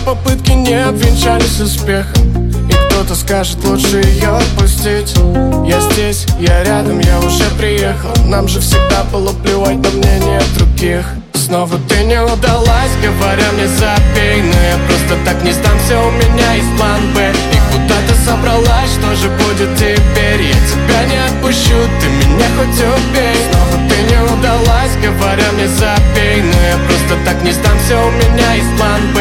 попытки не обвенчались успехом, и кто-то скажет, лучше ее отпустить. Я здесь, я рядом, я уже приехал. Нам же всегда было плевать на мнение других. Снова ты не удалась, говоря мне забей, но я просто так не сдамся, у меня есть план Б. И куда ты собралась, что же будет теперь? Я тебя не отпущу, ты меня хоть убей. Снова ты не удалась, говоря мне забей, но я просто так не сдамся, у меня есть план Б.